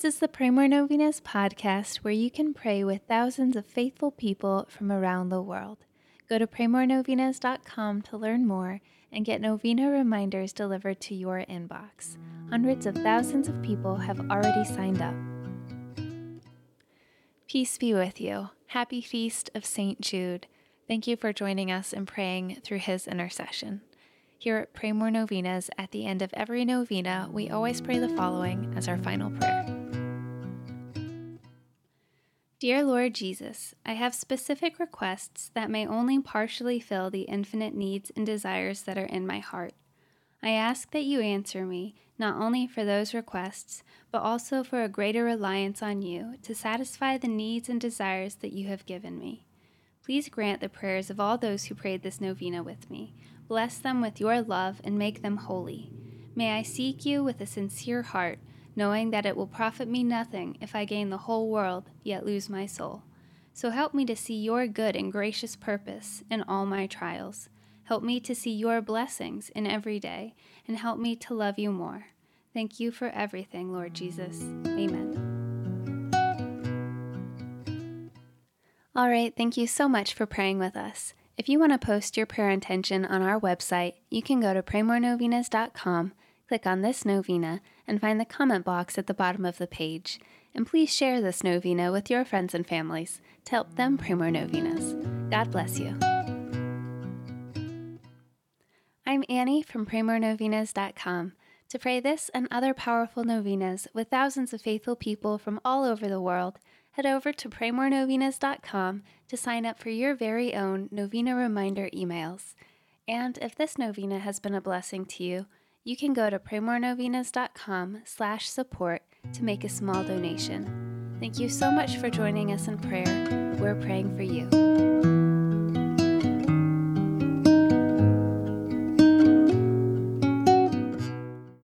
This is the Pray More Novenas podcast where you can pray with thousands of faithful people from around the world. Go to praymorenovenas.com to learn more and get novena reminders delivered to your inbox. Hundreds of thousands of people have already signed up. Peace be with you. Happy Feast of St. Jude. Thank you for joining us in praying through his intercession. Here at Pray More Novenas, at the end of every novena, we always pray the following as our final prayer. Dear Lord Jesus, I have specific requests that may only partially fill the infinite needs and desires that are in my heart. I ask that you answer me, not only for those requests, but also for a greater reliance on you to satisfy the needs and desires that you have given me. Please grant the prayers of all those who prayed this novena with me. Bless them with your love and make them holy. May I seek you with a sincere heart, knowing that it will profit me nothing if I gain the whole world, yet lose my soul. So help me to see your good and gracious purpose in all my trials. Help me to see your blessings in every day, and help me to love you more. Thank you for everything, Lord Jesus. Amen. All right, thank you so much for praying with us. If you want to post your prayer intention on our website, you can go to praymorenovenas.com, click on this novena, and find the comment box at the bottom of the page. And please share this novena with your friends and families to help them pray more novenas. God bless you. I'm Annie from praymorenovenas.com. To pray this and other powerful novenas with thousands of faithful people from all over the world, head over to praymorenovenas.com to sign up for your very own novena reminder emails. And if this novena has been a blessing to you, you can go to praymorenovenas.com/support to make a small donation. Thank you so much for joining us in prayer. We're praying for you.